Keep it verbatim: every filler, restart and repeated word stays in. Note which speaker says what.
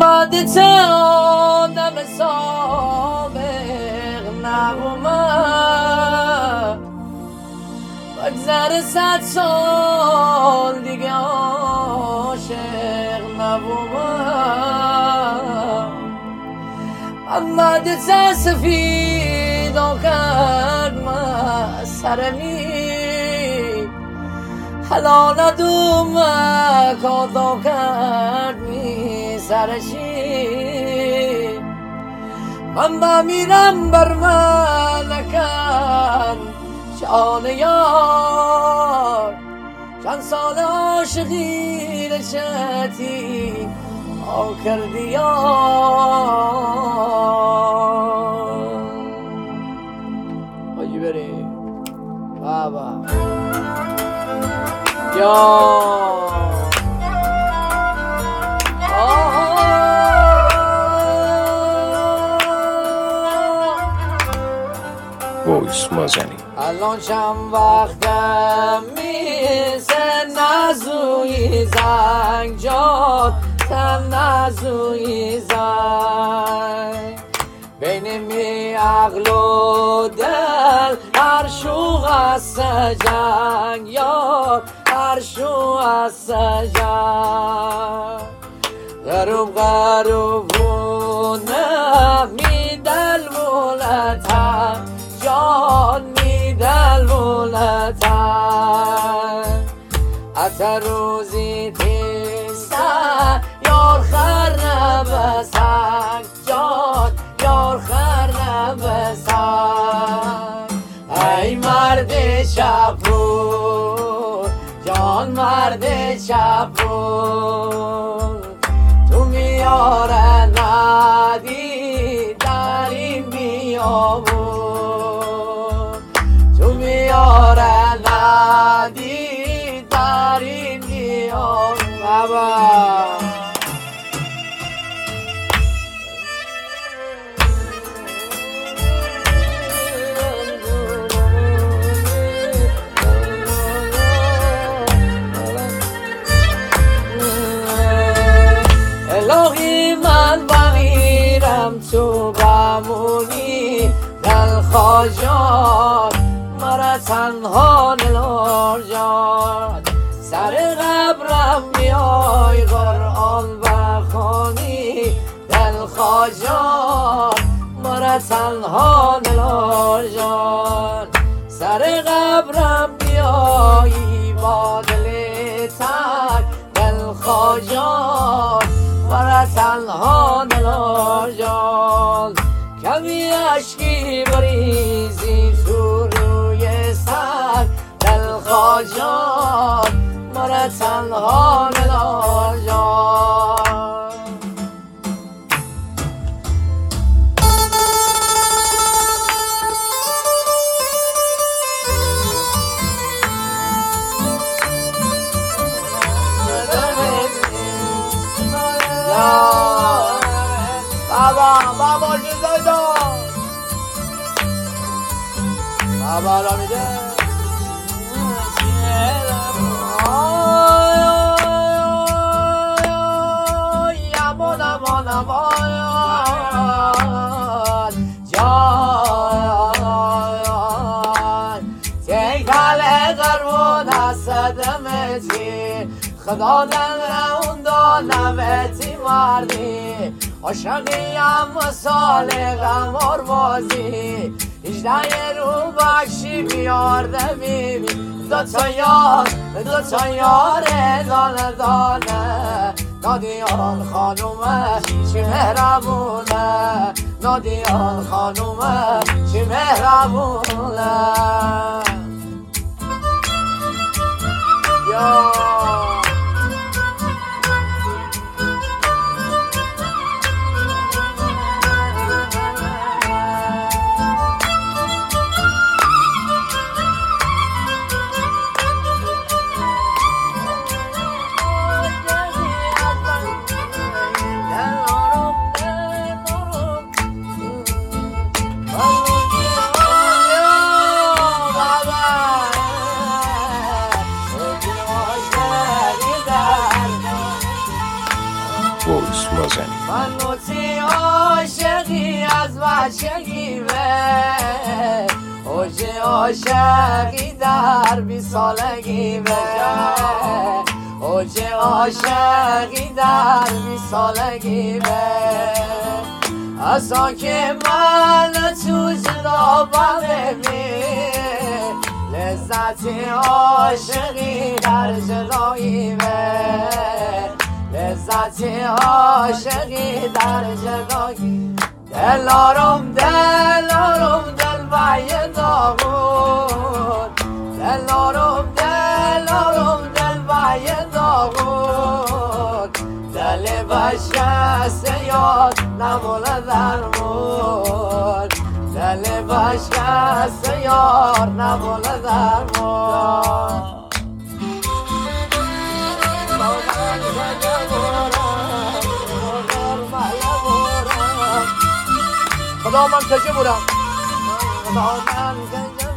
Speaker 1: آمده تانم سابق نبومد بگذر صد سال دیگه عاشق نبومد آمده تا سفید و کرد من سرمی حالا ندوم کادا کرد می سرشی من بمیرم بر ملکن شان یار چند سال عاشقی رشتی آ کردی یار آجی بری بابا یا
Speaker 2: وایس مازنی
Speaker 1: الان چند وقتم میسه نزوی زنگ جاد تن نزوی زنگ بین می عقل و دل هر شوق از جنگ یار هر شوق از جنگ غروب غروبونه می دل مولتم جان می دل مولتم حتی روزی تیسته یار خر نبسنگ جان یار خر نبسنگ ای مرد شبرو جان مرد شبرو تو میاره ندی در این بیابون تو میاره ندی در این بیابون بابا الهی من بمیرم تو بمونی دل خواجان مرا تنها نلار جان سر قبرم بیای قرآن بخوانی دل خواجان مرا تنها نلار جان سر قبرم بیایی با دل تک دل خواجان مرا تنها نلار جان کمی عشقی بریزی تو روی سر دل خواجان مرا تنها نلار جان بابا بابا جزای دا بابا را میده امان امان امان جان تکل قرون هستدمتی خدا دل اون دانویتی مردی عاشقیم مثال غمار بازی هجده رو بخشی بیارده بیبی دو تا یار دو تا یار دانه دانه نادیان خانومه چی مهربونه نادیان خانومه چی مهربونه یا
Speaker 2: مازنی
Speaker 1: من نوتی عاشقی از بچگی به اوج عاشقی در بی سالگی به اوج عاشقی در بی سالگی به اصلا که من تو جدا ببین لذت عاشقی در جدایی به لذت عاشقی در جدایی دلارم دلارم دل بای داغون دلارم دلارم دل بای داغون دل بشکسته یاد نمونه درمون دل بشکسته یار نمونه درمون خدا من کجا بودم خدا من کجا